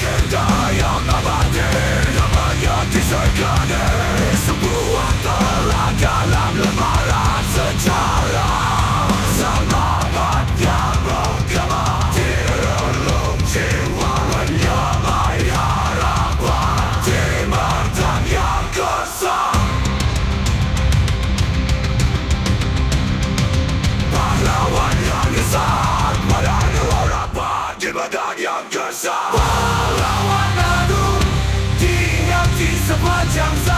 Agenda yang abadi namanya disekani. Sebuah telah dalam lembaran sejarah. Semangat yang bergema di relung jiwa, menyamai harapan di medan yang gersang. Pahlawan yang gersang, medan harapan di medan yang gersang. Pahlawan agung diingati sepanjang zaman.